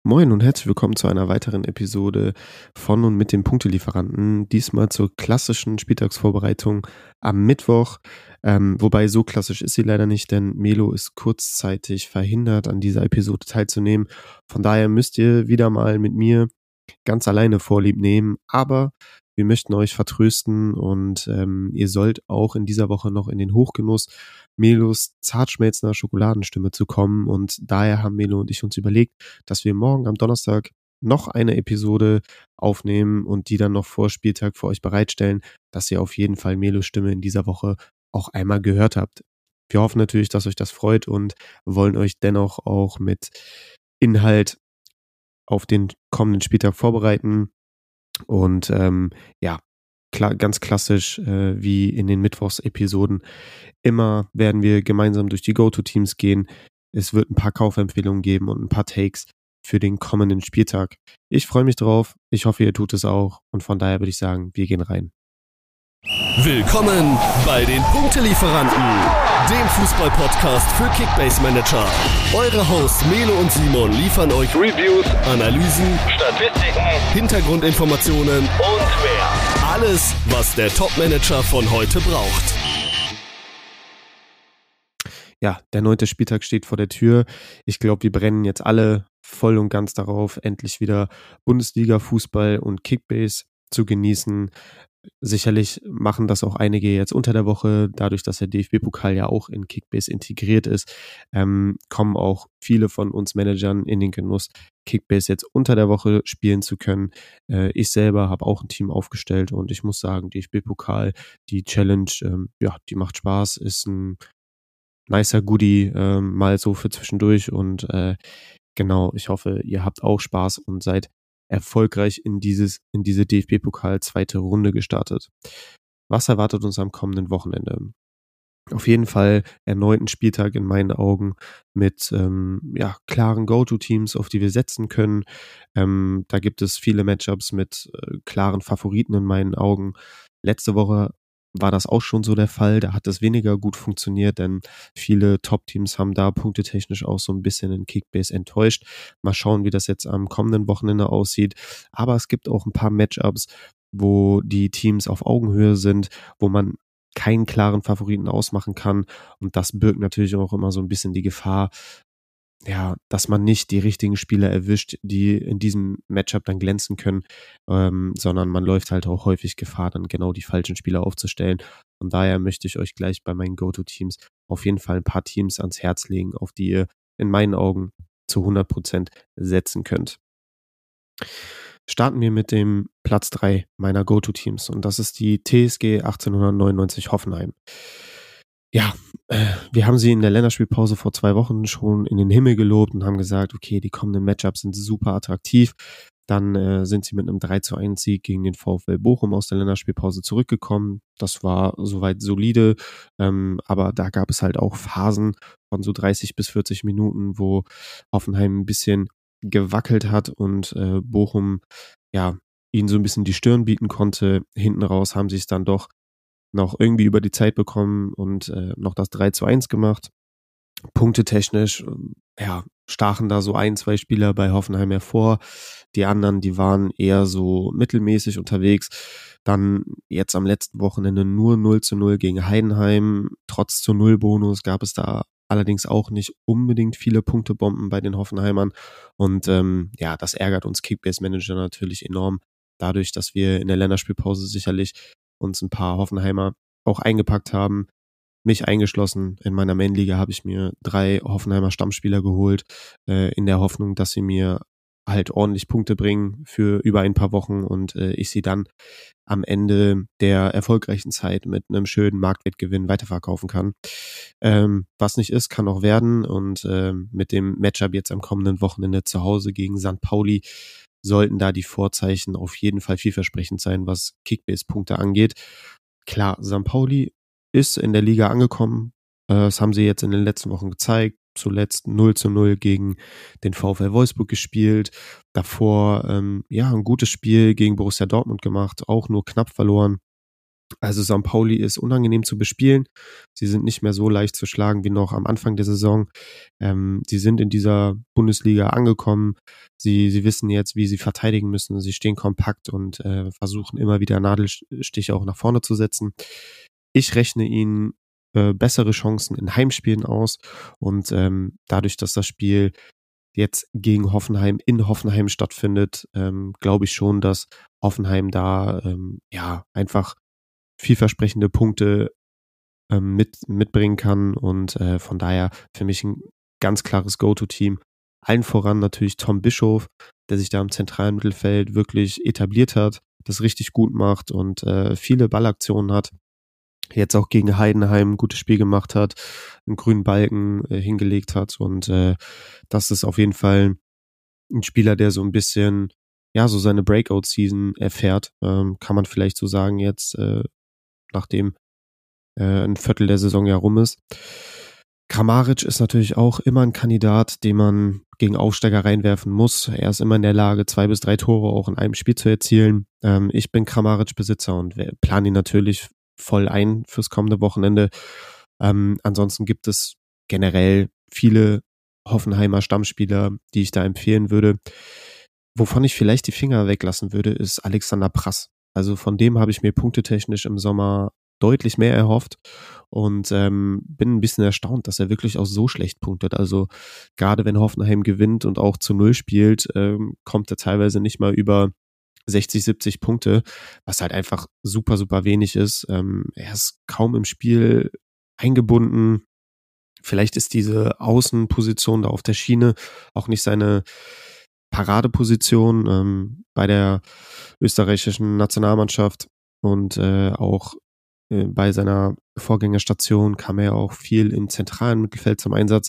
Moin und herzlich willkommen zu einer weiteren Episode von und mit dem Punktelieferanten. Diesmal zur klassischen Spieltagsvorbereitung am Mittwoch. Wobei so klassisch ist sie leider nicht, denn Melo ist kurzzeitig verhindert, an dieser Episode teilzunehmen. Von daher müsst ihr wieder mal mit mir ganz alleine Vorlieb nehmen. Aber wir möchten euch vertrösten und ihr sollt auch in dieser Woche noch in den Hochgenuss Melos zartschmelzender Schokoladenstimme zu kommen. Und daher haben Melo und ich uns überlegt, dass wir morgen am Donnerstag noch eine Episode aufnehmen und die dann noch vor Spieltag für euch bereitstellen, dass ihr auf jeden Fall Melos Stimme in dieser Woche auch einmal gehört habt. Wir hoffen natürlich, dass euch das freut und wollen euch dennoch auch mit Inhalt auf den kommenden Spieltag vorbereiten. Und ganz klassisch wie in den Mittwochsepisoden. Immer werden wir gemeinsam durch die Go-To-Teams gehen. Es wird ein paar Kaufempfehlungen geben und ein paar Takes für den kommenden Spieltag. Ich freue mich drauf. Ich hoffe, ihr tut es auch. Und von daher würde ich sagen, wir gehen rein. Willkommen bei den Punktelieferanten, dem Fußball-Podcast für Kickbase-Manager. Eure Hosts Melo und Simon liefern euch Reviews, Analysen, Statistiken, Hintergrundinformationen und mehr. Alles, was der Top-Manager von heute braucht. Ja, der 9. Spieltag steht vor der Tür. Ich glaube, wir brennen jetzt alle voll und ganz darauf, endlich wieder Bundesliga-Fußball und Kickbase zu genießen. Sicherlich machen das auch einige jetzt unter der Woche, dadurch, dass der DFB-Pokal ja auch in Kickbase integriert ist, kommen auch viele von uns Managern in den Genuss, Kickbase jetzt unter der Woche spielen zu können. Ich selber habe auch ein Team aufgestellt und ich muss sagen, DFB-Pokal, die Challenge, die macht Spaß, ist ein nicer Goodie, mal so für zwischendurch und genau, ich hoffe, ihr habt auch Spaß und seid erfolgreich in diese DFB-Pokal zweite Runde gestartet. Was erwartet uns am kommenden Wochenende? Auf jeden Fall erneuten Spieltag in meinen Augen mit klaren Go-To-Teams, auf die wir setzen können. Da gibt es viele Matchups mit klaren Favoriten in meinen Augen. Letzte Woche war das auch schon so der Fall. Da hat es weniger gut funktioniert, denn viele Top-Teams haben da punktetechnisch auch so ein bisschen in Kickbase enttäuscht. Mal schauen, wie das jetzt am kommenden Wochenende aussieht. Aber es gibt auch ein paar Matchups, wo die Teams auf Augenhöhe sind, wo man keinen klaren Favoriten ausmachen kann. Und das birgt natürlich auch immer so ein bisschen die Gefahr, ja, dass man nicht die richtigen Spieler erwischt, die in diesem Matchup dann glänzen können, sondern man läuft halt auch häufig Gefahr, dann genau die falschen Spieler aufzustellen. Von daher möchte ich euch gleich bei meinen Go-To-Teams auf jeden Fall ein paar Teams ans Herz legen, auf die ihr in meinen Augen zu 100% setzen könnt. Starten wir mit dem Platz 3 meiner Go-To-Teams und das ist die TSG 1899 Hoffenheim. Ja, wir haben sie in der Länderspielpause vor 2 Wochen schon in den Himmel gelobt und haben gesagt, okay, die kommenden Matchups sind super attraktiv. Dann sind sie mit einem 3:1 Sieg gegen den VfL Bochum aus der Länderspielpause zurückgekommen. Das war soweit solide, aber da gab es halt auch Phasen von so 30 bis 40 Minuten, wo Hoffenheim ein bisschen gewackelt hat und Bochum ja ihnen so ein bisschen die Stirn bieten konnte. Hinten raus haben sie es dann doch noch irgendwie über die Zeit bekommen und noch das 3:1 gemacht. Punktetechnisch, stachen da so 1, 2 Spieler bei Hoffenheim hervor. Die anderen, die waren eher so mittelmäßig unterwegs. Dann jetzt am letzten Wochenende nur 0:0 gegen Heidenheim. Trotz zu Null-Bonus gab es da allerdings auch nicht unbedingt viele Punktebomben bei den Hoffenheimern. Und das ärgert uns Kickbase-Manager natürlich enorm. Dadurch, dass wir in der Länderspielpause sicherlich uns ein paar Hoffenheimer auch eingepackt haben. Mich eingeschlossen. In meiner Main-Liga habe ich mir 3 Hoffenheimer Stammspieler geholt, in der Hoffnung, dass sie mir halt ordentlich Punkte bringen für über ein paar Wochen und ich sie dann am Ende der erfolgreichen Zeit mit einem schönen Marktwertgewinn weiterverkaufen kann. Was nicht ist, kann auch werden und mit dem Matchup jetzt am kommenden Wochenende zu Hause gegen St. Pauli sollten da die Vorzeichen auf jeden Fall vielversprechend sein, was Kickbase-Punkte angeht. Klar, St. Pauli ist in der Liga angekommen. Das haben sie jetzt in den letzten Wochen gezeigt. Zuletzt 0:0 gegen den VfL Wolfsburg gespielt. Davor ein gutes Spiel gegen Borussia Dortmund gemacht, auch nur knapp verloren. Also St. Pauli ist unangenehm zu bespielen. Sie sind nicht mehr so leicht zu schlagen wie noch am Anfang der Saison. Sie sind in dieser Bundesliga angekommen. Sie wissen jetzt, wie sie verteidigen müssen. Sie stehen kompakt und versuchen immer wieder Nadelstiche auch nach vorne zu setzen. Ich rechne ihnen bessere Chancen in Heimspielen aus und dadurch, dass das Spiel jetzt gegen Hoffenheim in Hoffenheim stattfindet, glaube ich schon, dass Hoffenheim da einfach vielversprechende Punkte mitbringen kann und von daher für mich ein ganz klares Go-To-Team. Allen voran natürlich Tom Bischof, der sich da im zentralen Mittelfeld wirklich etabliert hat, das richtig gut macht und viele Ballaktionen hat. Jetzt auch gegen Heidenheim ein gutes Spiel gemacht hat, einen grünen Balken hingelegt hat und das ist auf jeden Fall ein Spieler, der so ein bisschen so seine Breakout-Season erfährt, kann man vielleicht so sagen jetzt, nachdem ein Viertel der Saison ja rum ist. Kramaric ist natürlich auch immer ein Kandidat, den man gegen Aufsteiger reinwerfen muss. Er ist immer in der Lage, 2 bis 3 Tore auch in einem Spiel zu erzielen. Ich bin Kramaric-Besitzer und plane ihn natürlich voll ein fürs kommende Wochenende. Ansonsten gibt es generell viele Hoffenheimer Stammspieler, die ich da empfehlen würde. Wovon ich vielleicht die Finger weglassen würde, ist Alexander Prass. Also von dem habe ich mir punktetechnisch im Sommer deutlich mehr erhofft und bin ein bisschen erstaunt, dass er wirklich auch so schlecht punktet. Also gerade wenn Hoffenheim gewinnt und auch zu 0 spielt, kommt er teilweise nicht mal über 60, 70 Punkte, was halt einfach super, super wenig ist. Er ist kaum im Spiel eingebunden. Vielleicht ist diese Außenposition da auf der Schiene auch nicht seine Paradeposition bei der österreichischen Nationalmannschaft und auch bei seiner Vorgängerstation kam er auch viel im zentralen Mittelfeld zum Einsatz.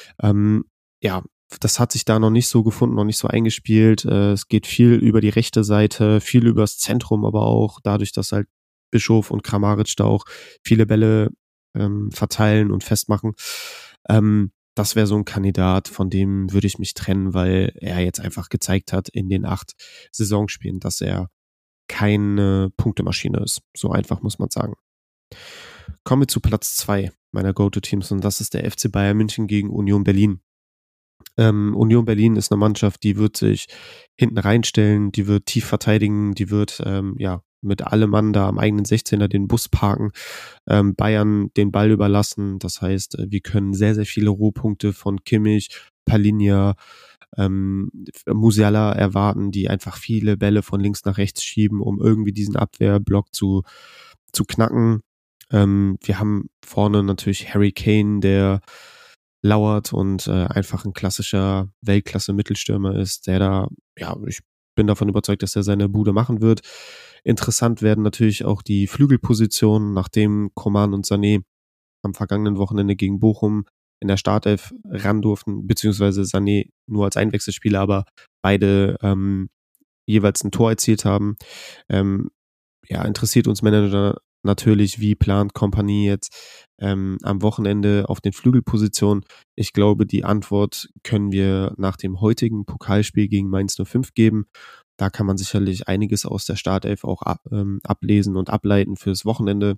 Das hat sich da noch nicht so gefunden, noch nicht so eingespielt. Es geht viel über die rechte Seite, viel übers Zentrum, aber auch dadurch, dass halt Bischof und Kramaric da auch viele Bälle verteilen und festmachen. Das wäre so ein Kandidat, von dem würde ich mich trennen, weil er jetzt einfach gezeigt hat in den 8 Saisonspielen, dass er keine Punktemaschine ist. So einfach muss man sagen. Kommen wir zu Platz 2 meiner Go-To-Teams und das ist der FC Bayern München gegen Union Berlin. Union Berlin ist eine Mannschaft, die wird sich hinten reinstellen, die wird tief verteidigen, die wird mit allem Mann da am eigenen 16er den Bus parken, Bayern den Ball überlassen. Das heißt, wir können sehr, sehr viele Rohpunkte von Kimmich, Palinja, Musiala erwarten, die einfach viele Bälle von links nach rechts schieben, um irgendwie diesen Abwehrblock zu knacken. Wir haben vorne natürlich Harry Kane, der lauert und einfach ein klassischer Weltklasse-Mittelstürmer ist, der da, ich bin davon überzeugt, dass er seine Bude machen wird. Interessant werden natürlich auch die Flügelpositionen, nachdem Coman und Sané am vergangenen Wochenende gegen Bochum in der Startelf ran durften, beziehungsweise Sané nur als Einwechselspieler, aber beide jeweils ein Tor erzielt haben. Interessiert uns Manager natürlich, wie plant Kompanie jetzt am Wochenende auf den Flügelpositionen. Ich glaube, die Antwort können wir nach dem heutigen Pokalspiel gegen Mainz 05 geben. Da kann man sicherlich einiges aus der Startelf auch ablesen und ableiten fürs Wochenende.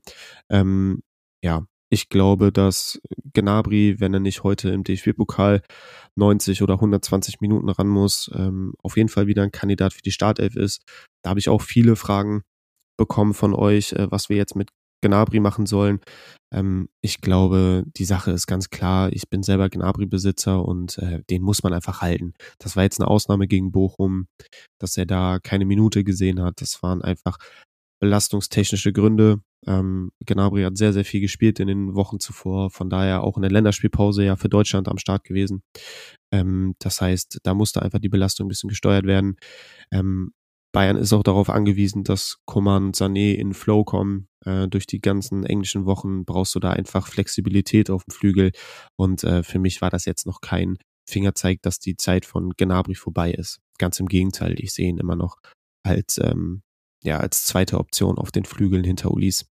Ich glaube, dass Gnabry, wenn er nicht heute im DFB-Pokal 90 oder 120 Minuten ran muss, auf jeden Fall wieder ein Kandidat für die Startelf ist. Da habe ich auch viele Fragen bekommen von euch, was wir jetzt mit Gnabry machen sollen. Ich glaube, die Sache ist ganz klar. Ich bin selber Gnabry-Besitzer und den muss man einfach halten. Das war jetzt eine Ausnahme gegen Bochum, dass er da keine Minute gesehen hat. Das waren einfach belastungstechnische Gründe. Gnabry hat sehr, sehr viel gespielt in den Wochen zuvor. Von daher auch in der Länderspielpause ja für Deutschland am Start gewesen. Das heißt, da musste einfach die Belastung ein bisschen gesteuert werden. Bayern ist auch darauf angewiesen, dass Coman und Sané in Flow kommen. Durch die ganzen englischen Wochen brauchst du da einfach Flexibilität auf dem Flügel. Und für mich war das jetzt noch kein Fingerzeig, dass die Zeit von Gnabry vorbei ist. Ganz im Gegenteil, ich sehe ihn immer noch als zweite Option auf den Flügeln hinter Ulis.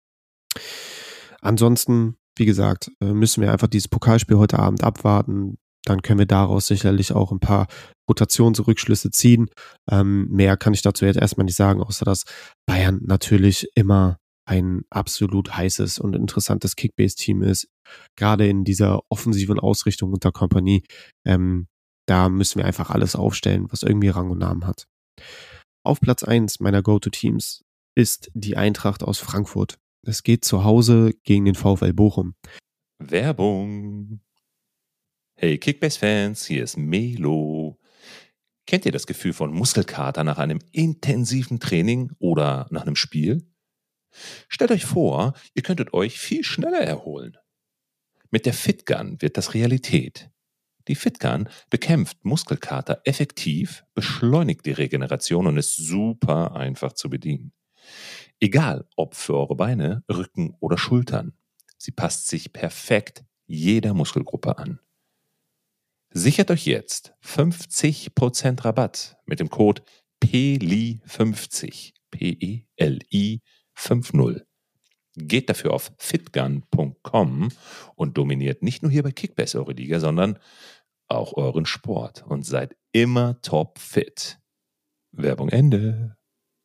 Ansonsten, wie gesagt, müssen wir einfach dieses Pokalspiel heute Abend abwarten. Dann können wir daraus sicherlich auch ein paar Rotationsrückschlüsse ziehen. Mehr kann ich dazu jetzt erstmal nicht sagen, außer dass Bayern natürlich immer ein absolut heißes und interessantes Kickbase-Team ist, gerade in dieser offensiven Ausrichtung unter Kompanie. Da müssen wir einfach alles aufstellen, was irgendwie Rang und Namen hat. Auf Platz 1 meiner Go-To-Teams ist die Eintracht aus Frankfurt. Es geht zu Hause gegen den VfL Bochum. Werbung. Hey Kickbase-Fans, hier ist Melo. Kennt ihr das Gefühl von Muskelkater nach einem intensiven Training oder nach einem Spiel? Stellt euch vor, ihr könntet euch viel schneller erholen. Mit der FitGun wird das Realität. Die FitGun bekämpft Muskelkater effektiv, beschleunigt die Regeneration und ist super einfach zu bedienen. Egal ob für eure Beine, Rücken oder Schultern. Sie passt sich perfekt jeder Muskelgruppe an. Sichert euch jetzt 50% Rabatt mit dem Code PELI50. P-E-L-I 50. Geht dafür auf fitgun.com und dominiert nicht nur hier bei Kickbase eure Liga, sondern auch euren Sport und seid immer top fit. Werbung Ende.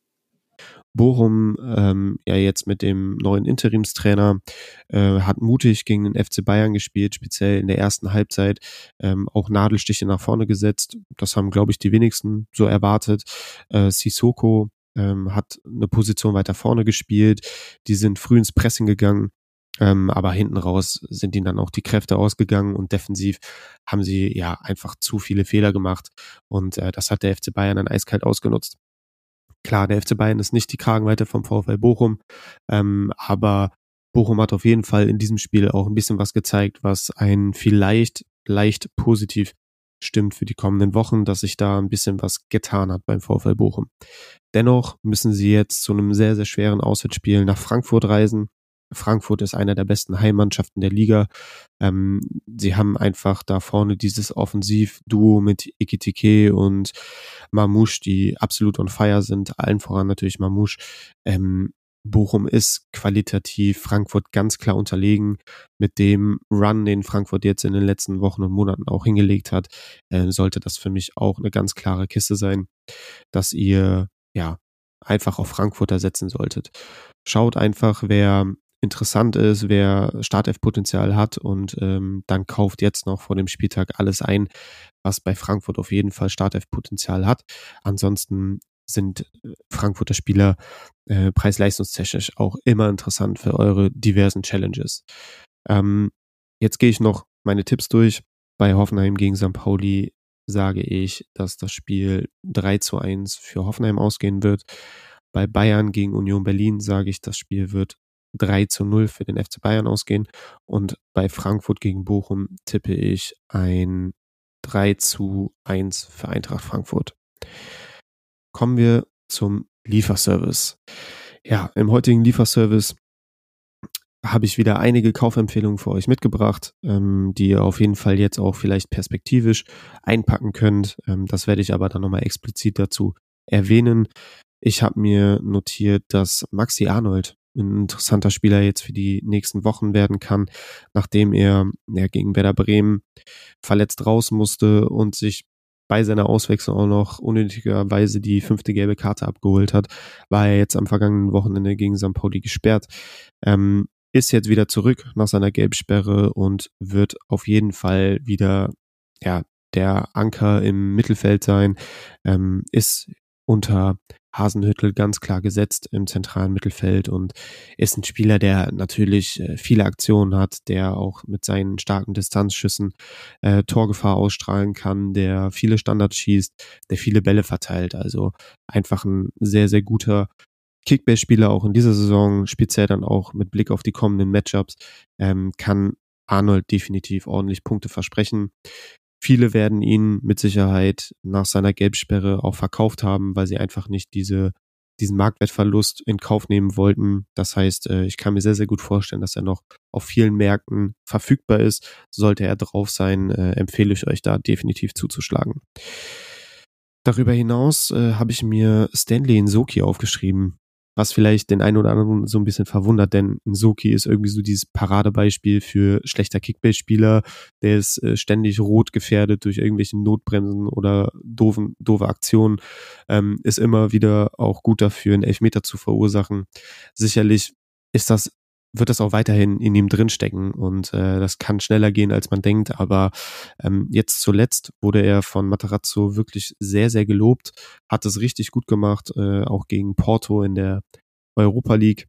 Bochum, ja jetzt mit dem neuen Interimstrainer, hat mutig gegen den FC Bayern gespielt, speziell in der ersten Halbzeit, auch Nadelstiche nach vorne gesetzt. Das haben, glaube ich, die wenigsten so erwartet. Sissoko hat eine Position weiter vorne gespielt. Die sind früh ins Pressing gegangen. Aber hinten raus sind ihnen dann auch die Kräfte ausgegangen und defensiv haben sie ja einfach zu viele Fehler gemacht und das hat der FC Bayern dann eiskalt ausgenutzt. Klar, der FC Bayern ist nicht die Kragenweite vom VfL Bochum, aber Bochum hat auf jeden Fall in diesem Spiel auch ein bisschen was gezeigt, was einen vielleicht leicht positiv stimmt für die kommenden Wochen, dass sich da ein bisschen was getan hat beim VfL Bochum. Dennoch müssen sie jetzt zu einem sehr, sehr schweren Auswärtsspiel nach Frankfurt reisen. Frankfurt ist einer der besten Heimmannschaften der Liga. Sie haben einfach da vorne dieses Offensivduo mit Ekitike und Mamouche, die absolut on fire sind. Allen voran natürlich Mamouche. Bochum ist qualitativ Frankfurt ganz klar unterlegen. Mit dem Run, den Frankfurt jetzt in den letzten Wochen und Monaten auch hingelegt hat, sollte das für mich auch eine ganz klare Kiste sein, dass ihr ja einfach auf Frankfurter setzen solltet. Schaut einfach, wer interessant ist, wer Startelf-Potenzial hat und dann kauft jetzt noch vor dem Spieltag alles ein, was bei Frankfurt auf jeden Fall Startelf-Potenzial hat. Ansonsten sind Frankfurter Spieler preis-leistungstechnisch auch immer interessant für eure diversen Challenges. Jetzt gehe ich noch meine Tipps durch. Bei Hoffenheim gegen St. Pauli sage ich, dass das Spiel 3:1 für Hoffenheim ausgehen wird. Bei Bayern gegen Union Berlin sage ich, das Spiel wird 3:0 für den FC Bayern ausgehen. Und bei Frankfurt gegen Bochum tippe ich ein 3:1 für Eintracht Frankfurt. Kommen wir zum Lieferservice. Ja, im heutigen Lieferservice habe ich wieder einige Kaufempfehlungen für euch mitgebracht, die ihr auf jeden Fall jetzt auch vielleicht perspektivisch einpacken könnt. Das werde ich aber dann nochmal explizit dazu erwähnen. Ich habe mir notiert, dass Maxi Arnold ein interessanter Spieler jetzt für die nächsten Wochen werden kann, nachdem er gegen Werder Bremen verletzt raus musste und sich bei seiner Auswechslung auch noch unnötigerweise die 5. gelbe Karte abgeholt hat, war er jetzt am vergangenen Wochenende gegen St. Pauli gesperrt. Ist jetzt wieder zurück nach seiner Gelbsperre und wird auf jeden Fall wieder der Anker im Mittelfeld sein, ist unter Hasenhüttl ganz klar gesetzt im zentralen Mittelfeld und ist ein Spieler, der natürlich viele Aktionen hat, der auch mit seinen starken Distanzschüssen Torgefahr ausstrahlen kann, der viele Standards schießt, der viele Bälle verteilt. Also einfach ein sehr, sehr guter Kickbase-Spieler auch in dieser Saison, speziell dann auch mit Blick auf die kommenden Matchups, kann Arnold definitiv ordentlich Punkte versprechen. Viele werden ihn mit Sicherheit nach seiner Gelbsperre auch verkauft haben, weil sie einfach nicht diesen Marktwertverlust in Kauf nehmen wollten. Das heißt, ich kann mir sehr, sehr gut vorstellen, dass er noch auf vielen Märkten verfügbar ist. Sollte er drauf sein, empfehle ich euch da definitiv zuzuschlagen. Darüber hinaus habe ich mir Stanley Nsoki aufgeschrieben, was vielleicht den einen oder anderen so ein bisschen verwundert, denn Nsoki ist irgendwie so dieses Paradebeispiel für schlechter Kickbase-Spieler, der ist ständig rot gefährdet durch irgendwelche Notbremsen oder doofe Aktionen, ist immer wieder auch gut dafür, einen Elfmeter zu verursachen. Sicherlich wird das auch weiterhin in ihm drinstecken und das kann schneller gehen, als man denkt, aber jetzt zuletzt wurde er von Matarazzo wirklich sehr, sehr gelobt, hat es richtig gut gemacht, auch gegen Porto in der Europa League,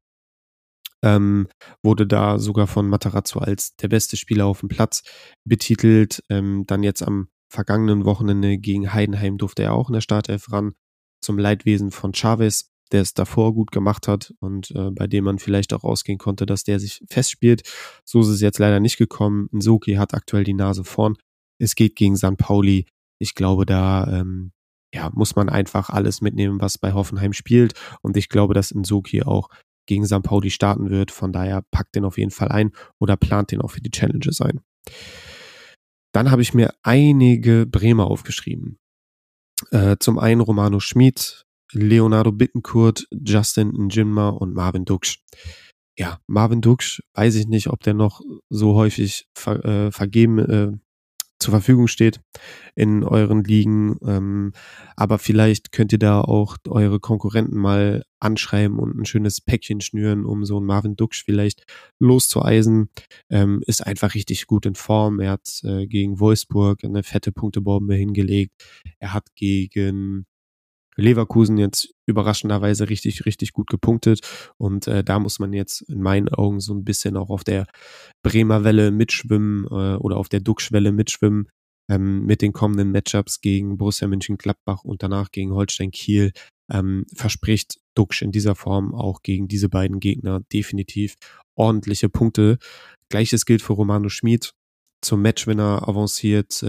wurde da sogar von Matarazzo als der beste Spieler auf dem Platz betitelt, dann jetzt am vergangenen Wochenende gegen Heidenheim durfte er auch in der Startelf ran, zum Leidwesen von Chavez, der es davor gut gemacht hat und bei dem man vielleicht auch ausgehen konnte, dass der sich festspielt. So ist es jetzt leider nicht gekommen. Nsoki hat aktuell die Nase vorn. Es geht gegen St. Pauli. Ich glaube, da muss man einfach alles mitnehmen, was bei Hoffenheim spielt. Und ich glaube, dass Nsoki auch gegen St. Pauli starten wird. Von daher packt den auf jeden Fall ein oder plant den auch für die Challenges ein. Dann habe ich mir einige Bremer aufgeschrieben. Zum einen Romano Schmid, Leonardo Bittencourt, Justin Njinma und Marvin Duksch. Ja, Marvin Duksch, weiß ich nicht, ob der noch so häufig vergeben zur Verfügung steht in euren Ligen, aber vielleicht könnt ihr da auch eure Konkurrenten mal anschreiben und ein schönes Päckchen schnüren, um so einen Marvin Duksch vielleicht loszueisen. Ist einfach richtig gut in Form. Er hat gegen Wolfsburg eine fette Punktebombe hingelegt. Er hat gegen Leverkusen jetzt überraschenderweise richtig, richtig gut gepunktet und da muss man jetzt in meinen Augen so ein bisschen auch auf der Bremer Welle mitschwimmen oder auf der Duksch-Welle mitschwimmen mit den kommenden Matchups gegen Borussia Mönchengladbach und danach gegen Holstein Kiel. Verspricht Duksch in dieser Form auch gegen diese beiden Gegner definitiv ordentliche Punkte. Gleiches gilt für Romano Schmid, zum Matchwinner avanciert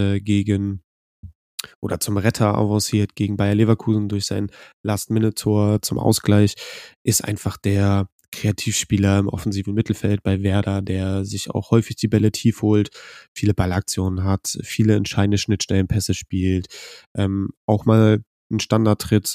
zum Retter avanciert gegen Bayer Leverkusen durch sein Last-Minute-Tor zum Ausgleich, ist einfach der Kreativspieler im offensiven Mittelfeld bei Werder, der sich auch häufig die Bälle tief holt, viele Ballaktionen hat, viele entscheidende Schnittstellenpässe spielt, auch mal einen Standardtritt,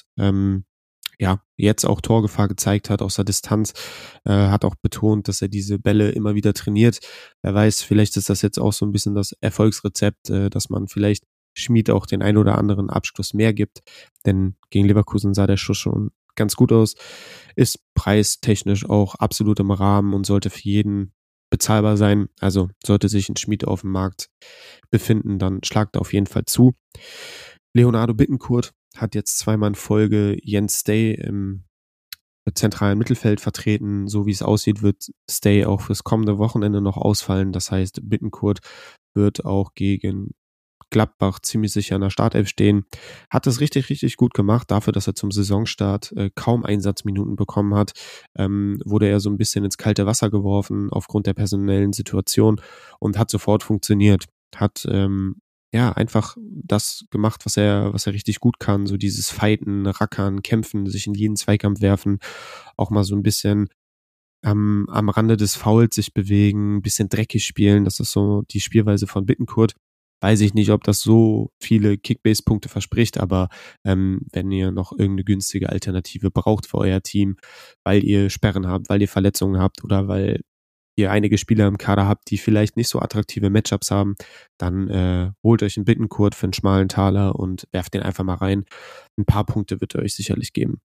jetzt auch Torgefahr gezeigt hat aus der Distanz, hat auch betont, dass er diese Bälle immer wieder trainiert. Wer weiß, vielleicht ist das jetzt auch so ein bisschen das Erfolgsrezept, dass man vielleicht Schmid auch den ein oder anderen Abschluss mehr gibt, denn gegen Leverkusen sah der Schuss schon ganz gut aus, ist preistechnisch auch absolut im Rahmen und sollte für jeden bezahlbar sein, also sollte sich ein Schmid auf dem Markt befinden, dann schlagt er auf jeden Fall zu. Leonardo Bittencourt hat jetzt zweimal in Folge Jens Stay im zentralen Mittelfeld vertreten. So wie es aussieht, wird Stay auch fürs kommende Wochenende noch ausfallen. Das heißt, Bittencourt wird auch gegen Gladbach ziemlich sicher in der Startelf stehen. Hat das richtig, richtig gut gemacht. Dafür, dass er zum Saisonstart kaum Einsatzminuten bekommen hat, wurde er so ein bisschen ins kalte Wasser geworfen aufgrund der personellen Situation und hat sofort funktioniert. Hat einfach das gemacht, was er richtig gut kann. So dieses Fighten, Rackern, Kämpfen, sich in jeden Zweikampf werfen, auch mal so ein bisschen am Rande des Fouls sich bewegen, ein bisschen dreckig spielen. Das ist so die Spielweise von Bittencourt. Weiß ich nicht, ob das so viele Kickbase-Punkte verspricht, aber wenn ihr noch irgendeine günstige Alternative braucht für euer Team, weil ihr Sperren habt, weil ihr Verletzungen habt oder weil ihr einige Spieler im Kader habt, die vielleicht nicht so attraktive Matchups haben, dann holt euch einen Bittencourt für einen schmalen Taler und werft den einfach mal rein. Ein paar Punkte wird er euch sicherlich geben.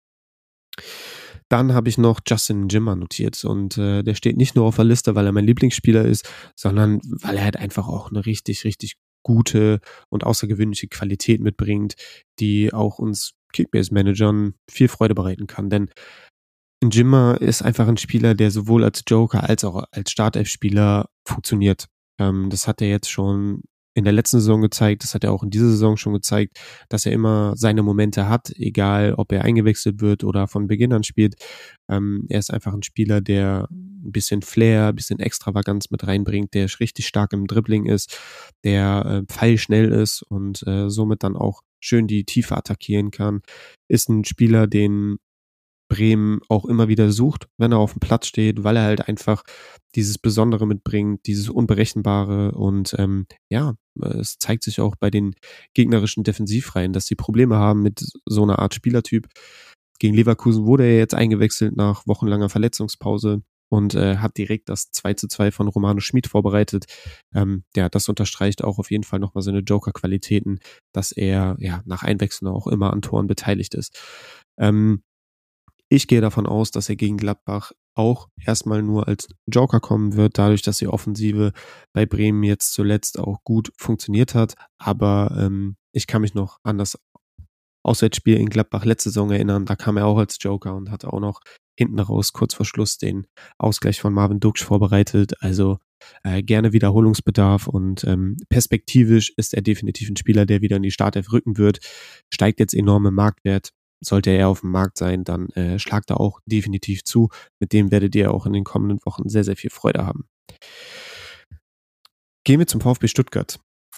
Dann habe ich noch Justin Njinma notiert und der steht nicht nur auf der Liste, weil er mein Lieblingsspieler ist, sondern weil er halt einfach auch eine richtig, richtig gute und außergewöhnliche Qualität mitbringt, die auch uns Kickbase-Managern viel Freude bereiten kann. Denn Njinma ist einfach ein Spieler, der sowohl als Joker als auch als Startelf-Spieler funktioniert. Das hat er jetzt schon in der letzten Saison gezeigt, das hat er auch in dieser Saison schon gezeigt, dass er immer seine Momente hat, egal ob er eingewechselt wird oder von Beginn an spielt. Er ist einfach ein Spieler, der ein bisschen Flair, ein bisschen Extravaganz mit reinbringt, der richtig stark im Dribbling ist, der pfeilschnell ist und somit dann auch schön die Tiefe attackieren kann. Ist ein Spieler, den Bremen auch immer wieder sucht, wenn er auf dem Platz steht, weil er halt einfach dieses Besondere mitbringt, dieses Unberechenbare und es zeigt sich auch bei den gegnerischen Defensivreihen, dass sie Probleme haben mit so einer Art Spielertyp. Gegen Leverkusen wurde er jetzt eingewechselt nach wochenlanger Verletzungspause und hat direkt das 2:2 von Romano Schmid vorbereitet. Das unterstreicht auch auf jeden Fall nochmal seine Joker-Qualitäten, dass er nach Einwechseln auch immer an Toren beteiligt ist. Ich gehe davon aus, dass er gegen Gladbach auch erstmal nur als Joker kommen wird, dadurch, dass die Offensive bei Bremen jetzt zuletzt auch gut funktioniert hat. Aber ich kann mich noch an das Auswärtsspiel in Gladbach letzte Saison erinnern. Da kam er auch als Joker und hatte auch noch hinten raus kurz vor Schluss den Ausgleich von Marvin Duksch vorbereitet. Also gerne Wiederholungsbedarf und perspektivisch ist er definitiv ein Spieler, der wieder in die Startelf rücken wird. Steigt jetzt enorm im Marktwert. Sollte er auf dem Markt sein, dann schlagt er auch definitiv zu. Mit dem werdet ihr auch in den kommenden Wochen sehr, sehr viel Freude haben. Gehen wir zum VfB Stuttgart.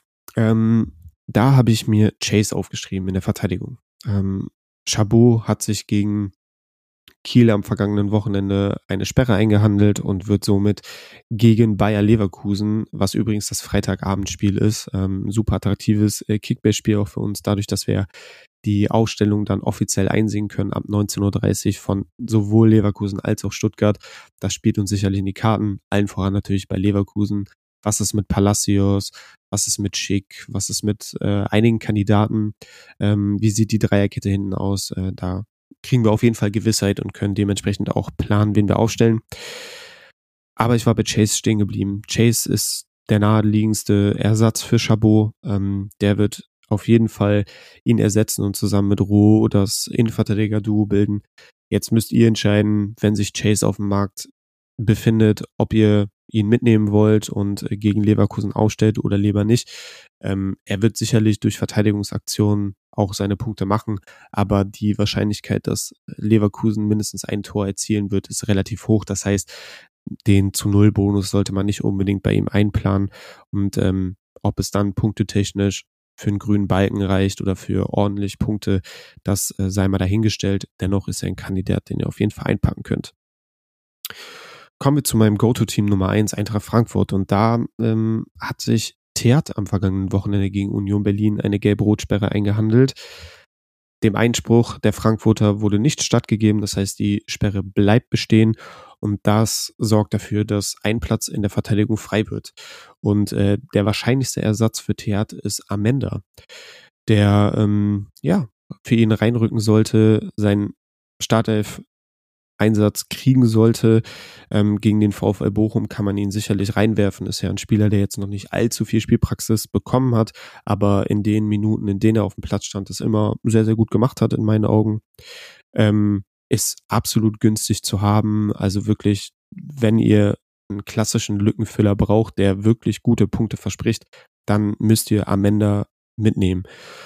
Da habe ich mir Chase aufgeschrieben in der Verteidigung. Chabot hat sich gegen Kiel am vergangenen Wochenende eine Sperre eingehandelt und wird somit gegen Bayer Leverkusen, was übrigens das Freitagabendspiel ist, super attraktives Kickbase-Spiel auch für uns, dadurch, dass wir die Ausstellung dann offiziell einsehen können ab 19.30 Uhr von sowohl Leverkusen als auch Stuttgart. Das spielt uns sicherlich in die Karten, allen voran natürlich bei Leverkusen. Was ist mit Palacios? Was ist mit Schick? Was ist mit einigen Kandidaten? Wie sieht die Dreierkette hinten aus? Da kriegen wir auf jeden Fall Gewissheit und können dementsprechend auch planen, wen wir aufstellen. Aber ich war bei Chase stehen geblieben. Chase ist der naheliegendste Ersatz für Chabot. Der wird auf jeden Fall ihn ersetzen und zusammen mit Roh das Innenverteidiger-Duo bilden. Jetzt müsst ihr entscheiden, wenn sich Chase auf dem Markt befindet, ob ihr ihn mitnehmen wollt und gegen Leverkusen ausstellt oder lieber nicht. Er wird sicherlich durch Verteidigungsaktionen auch seine Punkte machen, aber die Wahrscheinlichkeit, dass Leverkusen mindestens ein Tor erzielen wird, ist relativ hoch. Das heißt, den zu-0-Bonus sollte man nicht unbedingt bei ihm einplanen und ob es dann punktetechnisch für einen grünen Balken reicht oder für ordentlich Punkte, das sei mal dahingestellt. Dennoch ist er ein Kandidat, den ihr auf jeden Fall einpacken könnt. Kommen wir zu meinem Go-To-Team Nummer 1, Eintracht Frankfurt. Und da hat sich Theat am vergangenen Wochenende gegen Union Berlin eine Gelb-Rot-Sperre eingehandelt. Dem Einspruch der Frankfurter wurde nicht stattgegeben, das heißt, die Sperre bleibt bestehen und das sorgt dafür, dass ein Platz in der Verteidigung frei wird. Und der wahrscheinlichste Ersatz für Theat ist Amenda, der für ihn reinrücken sollte, sein Startelf-Einsatz kriegen sollte. Gegen den VfL Bochum kann man ihn sicherlich reinwerfen. Ist ja ein Spieler, der jetzt noch nicht allzu viel Spielpraxis bekommen hat, aber in den Minuten, in denen er auf dem Platz stand, das immer sehr, sehr gut gemacht hat in meinen Augen. Ist absolut günstig zu haben. Also wirklich, wenn ihr einen klassischen Lückenfüller braucht, der wirklich gute Punkte verspricht, dann müsst ihr Amenda mitnehmen.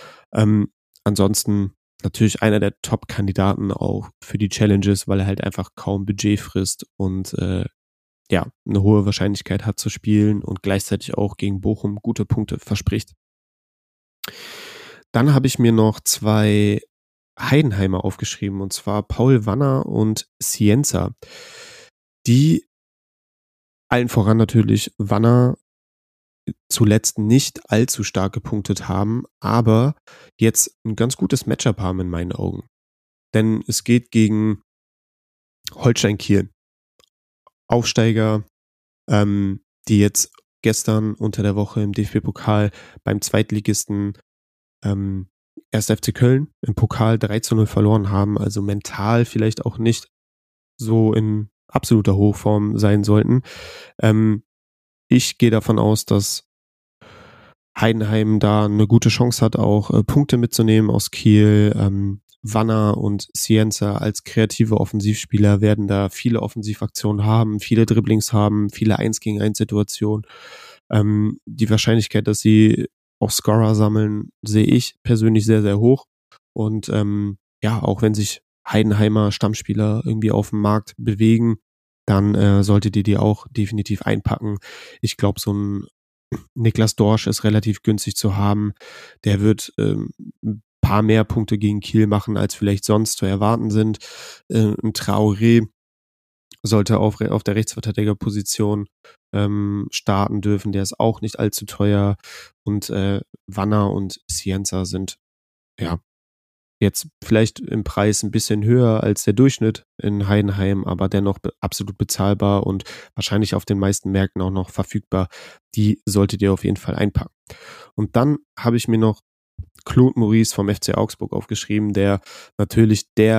Ansonsten natürlich einer der Top-Kandidaten auch für die Challenges, weil er halt einfach kaum Budget frisst und eine hohe Wahrscheinlichkeit hat zu spielen und gleichzeitig auch gegen Bochum gute Punkte verspricht. Dann habe ich mir noch 2 Heidenheimer aufgeschrieben, und zwar Paul Wanner und Cienza. Die allen voran natürlich Wanner zuletzt nicht allzu stark gepunktet haben, aber jetzt ein ganz gutes Matchup haben in meinen Augen. Denn es geht gegen Holstein Kiel. Aufsteiger, die jetzt gestern unter der Woche im DFB-Pokal beim Zweitligisten 1. FC Köln im Pokal 3-0 verloren haben, also mental vielleicht auch nicht so in absoluter Hochform sein sollten. Ich gehe davon aus, dass Heidenheim da eine gute Chance hat, auch Punkte mitzunehmen aus Kiel. Wanner und Cienza als kreative Offensivspieler werden da viele Offensivaktionen haben, viele Dribblings haben, viele 1-gegen-1 Situationen. Die Wahrscheinlichkeit, dass sie auch Scorer sammeln, sehe ich persönlich sehr, sehr hoch. Und auch wenn sich Heidenheimer Stammspieler irgendwie auf dem Markt bewegen, dann solltet ihr die auch definitiv einpacken. Ich glaube, so ein Niklas Dorsch ist relativ günstig zu haben. Der wird ein paar mehr Punkte gegen Kiel machen, als vielleicht sonst zu erwarten sind. Ein Traoré sollte auf der Rechtsverteidigerposition starten dürfen. Der ist auch nicht allzu teuer. Und Wanner und Cienza sind jetzt vielleicht im Preis ein bisschen höher als der Durchschnitt in Heidenheim, aber dennoch absolut bezahlbar und wahrscheinlich auf den meisten Märkten auch noch verfügbar. Die solltet ihr auf jeden Fall einpacken. Und dann habe ich mir noch Claude Maurice vom FC Augsburg aufgeschrieben, der natürlich der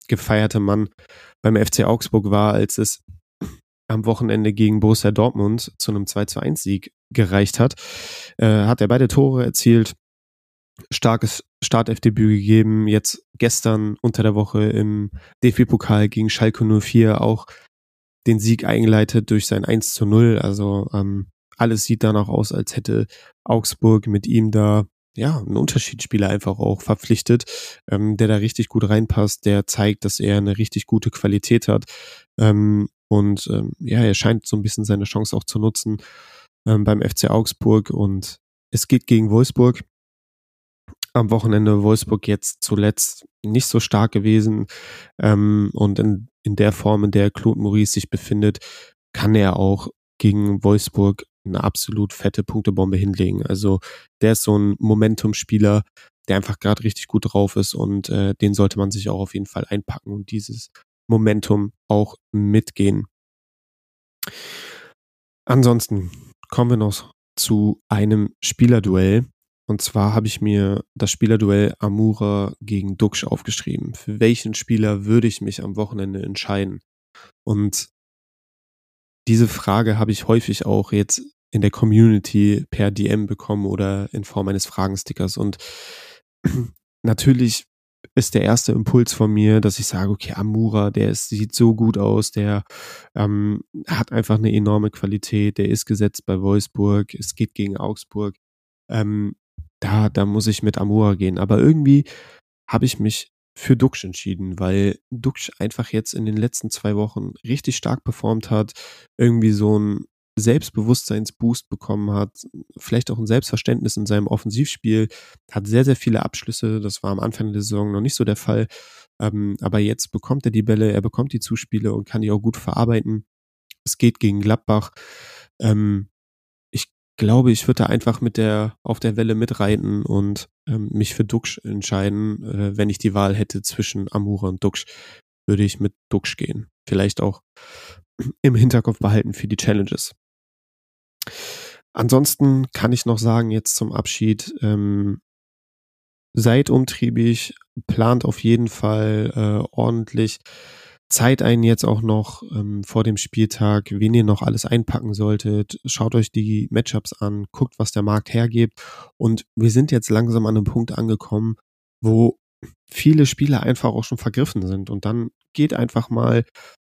gefeierte Mann beim FC Augsburg war, als es am Wochenende gegen Borussia Dortmund zu einem 2-1-Sieg gereicht hat. Hat er beide Tore erzielt, starkes Startelfdebüt gegeben, jetzt gestern unter der Woche im DFB-Pokal gegen Schalke 04 auch den Sieg eingeleitet durch sein 1-0. Also alles sieht danach aus, als hätte Augsburg mit ihm da einen Unterschiedsspieler einfach auch verpflichtet, der da richtig gut reinpasst, der zeigt, dass er eine richtig gute Qualität hat. Er scheint so ein bisschen seine Chance auch zu nutzen beim FC Augsburg, und es geht gegen Wolfsburg. Am Wochenende Wolfsburg jetzt zuletzt nicht so stark gewesen, und in der Form, in der Claude Maurice sich befindet, kann er auch gegen Wolfsburg eine absolut fette Punktebombe hinlegen. Also der ist so ein Momentum-Spieler, der einfach gerade richtig gut drauf ist, und den sollte man sich auch auf jeden Fall einpacken und dieses Momentum auch mitgehen. Ansonsten kommen wir noch zu einem Spielerduell. Und zwar habe ich mir das Spielerduell Amura gegen Duxch aufgeschrieben. Für welchen Spieler würde ich mich am Wochenende entscheiden? Und diese Frage habe ich häufig auch jetzt in der Community per DM bekommen oder in Form eines Fragenstickers. Und natürlich ist der erste Impuls von mir, dass ich sage, okay, Amura, sieht so gut aus, der hat einfach eine enorme Qualität, der ist gesetzt bei Wolfsburg, es geht gegen Augsburg. Da muss ich mit Amura gehen. Aber irgendwie habe ich mich für Duxch entschieden, weil Duxch einfach jetzt in den letzten 2 Wochen richtig stark performt hat, irgendwie so ein Selbstbewusstseinsboost bekommen hat, vielleicht auch ein Selbstverständnis in seinem Offensivspiel, hat sehr, sehr viele Abschlüsse, das war am Anfang der Saison noch nicht so der Fall, aber jetzt bekommt er die Bälle, er bekommt die Zuspiele und kann die auch gut verarbeiten. Es geht gegen Gladbach. Ich glaube, ich würde da einfach auf der Welle mitreiten und mich für Duxch entscheiden. Wenn ich die Wahl hätte zwischen Amura und Duxch, würde ich mit Duxch gehen. Vielleicht auch im Hinterkopf behalten für die Challenges. Ansonsten kann ich noch sagen, jetzt zum Abschied, seid umtriebig, plant auf jeden Fall ordentlich, Zeit ein jetzt auch noch vor dem Spieltag, wen ihr noch alles einpacken solltet. Schaut euch die Matchups an, guckt, was der Markt hergibt. Und wir sind jetzt langsam an einem Punkt angekommen, wo viele Spieler einfach auch schon vergriffen sind. Und dann geht einfach mal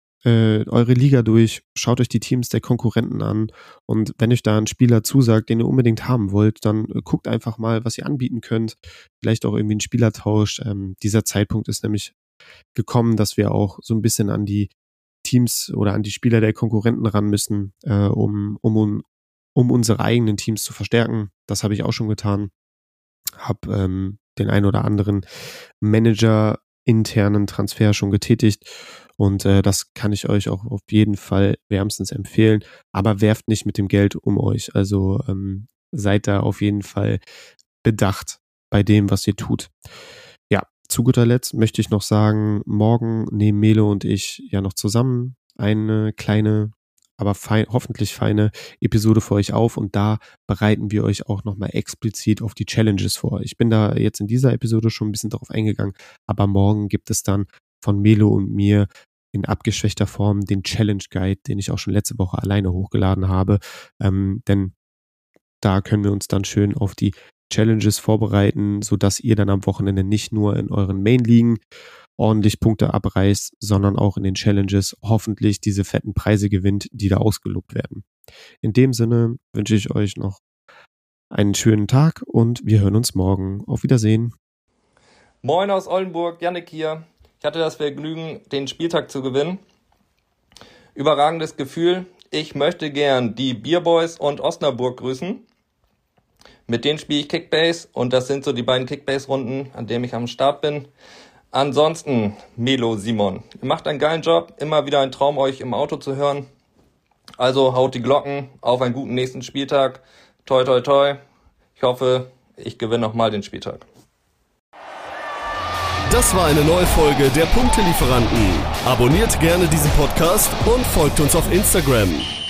eure Liga durch, schaut euch die Teams der Konkurrenten an, und wenn euch da ein Spieler zusagt, den ihr unbedingt haben wollt, dann guckt einfach mal, was ihr anbieten könnt. Vielleicht auch irgendwie einen Spielertausch. Dieser Zeitpunkt ist nämlich gekommen, dass wir auch so ein bisschen an die Teams oder an die Spieler der Konkurrenten ran müssen, um unsere eigenen Teams zu verstärken. Das habe ich auch schon getan. Hab den ein oder anderen Manager internen Transfer schon getätigt, und das kann ich euch auch auf jeden Fall wärmstens empfehlen, aber werft nicht mit dem Geld um euch, also seid da auf jeden Fall bedacht bei dem, was ihr tut. Ja, zu guter Letzt möchte ich noch sagen, morgen nehmen Melo und ich ja noch zusammen eine kleine, aber hoffentlich feine Episode für euch auf, und da bereiten wir euch auch nochmal explizit auf die Challenges vor. Ich bin da jetzt in dieser Episode schon ein bisschen darauf eingegangen, aber morgen gibt es dann von Melo und mir in abgeschwächter Form den Challenge Guide, den ich auch schon letzte Woche alleine hochgeladen habe, denn da können wir uns dann schön auf die Challenges vorbereiten, sodass ihr dann am Wochenende nicht nur in euren Main-Ligen ordentlich Punkte abreißt, sondern auch in den Challenges hoffentlich diese fetten Preise gewinnt, die da ausgelobt werden. In dem Sinne wünsche ich euch noch einen schönen Tag, und wir hören uns morgen. Auf Wiedersehen. Moin aus Oldenburg, Jannik hier. Ich hatte das Vergnügen, den Spieltag zu gewinnen. Überragendes Gefühl. Ich möchte gern die Bierboys und Osnabrück grüßen. Mit denen spiele ich Kickbase, und das sind so die beiden Kickbase-Runden, an denen ich am Start bin. Ansonsten, Melo, Simon, ihr macht einen geilen Job. Immer wieder ein Traum, euch im Auto zu hören. Also haut die Glocken auf einen guten nächsten Spieltag. Toi, toi, toi. Ich hoffe, ich gewinne nochmal den Spieltag. Das war eine neue Folge der Punktelieferanten. Abonniert gerne diesen Podcast und folgt uns auf Instagram.